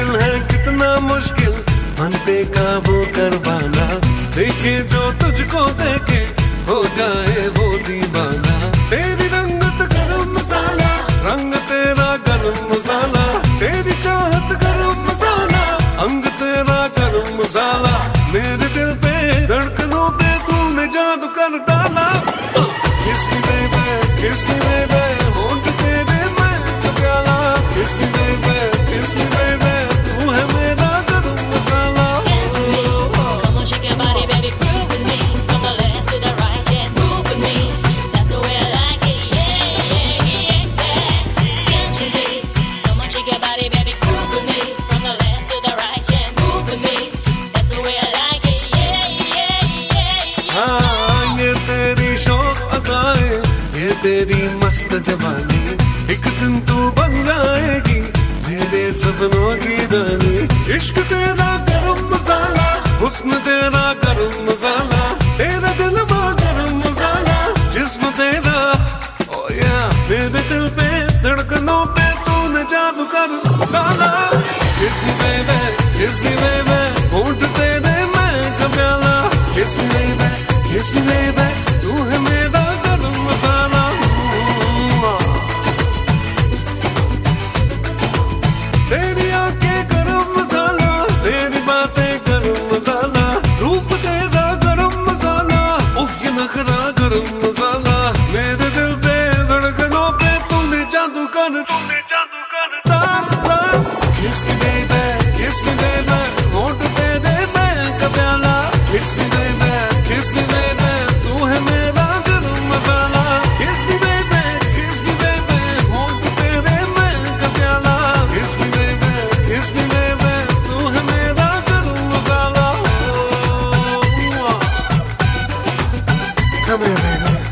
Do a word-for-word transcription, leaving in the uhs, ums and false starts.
दिल है कितना मुश्किल मन पे काबू कर पाना। देखे जो तुझको देखे हो जाए वो दीवाना। तेरी रंगत गरम मसाला, रंग तेरा गरम मसाला। तेरी चाहत गरम मसाला, अंग तेरा गरम मसाला। मेरे दिल पे धड़कनों पे तूने जादू कर डाला। Kiss me baby, kiss me baby, होंठ तेरे मैं तो प्याला। Kiss me baby, kiss me baby, तू है मेरा गरम मसाला। Dance with me, come on shake your body baby, groove with me, from the left to the right, yeah, move with me, that's the way I like it, yeah, yeah, yeah, yeah. Dance with me, come on shake your body baby, groove with me, from the left to the right, yeah, move with me, that's the way I like it, yeah, yeah, yeah, yeah. हाँ ये तेरी शौक अदाए, ये तेरी मस्त जवानी, एक दिन तू बन जाएगी मेरे सपनों की रानी। इश्क तेरा गरम मसाला, हुस्न तेरा गरम मसाला। तेरा दिल वो गरम मसाला, जिस्म तेरा ओ या मेरे दिल पे धड़कनों पे तूने जादू कर डाला। Kiss me baby, kiss me baby, होंठ तेरे मैं का प्याला। Kiss me baby, kiss me baby, तू है मेरा गरम मसाला। तेरी आंखें गरम मसाला, तेरी बातें गरम मसाला। रूप तेरा गरम मसाला, उफ ये नखरा गरम मसाला। मेरे दिल पे धड़कनों पे तूने जादू कर तूने जादू कर डाला। Kiss me baby, kiss me baby, होंठ तेरे मैं का प्याला। Kiss me baby, kiss me baby, तू है मेरा गरम मसाला। Kiss me baby, kiss me baby, होंठ तेरे मैं का प्याला। Kiss me baby, kiss me baby, तू है मेरा गरम मसाला। Come here baby.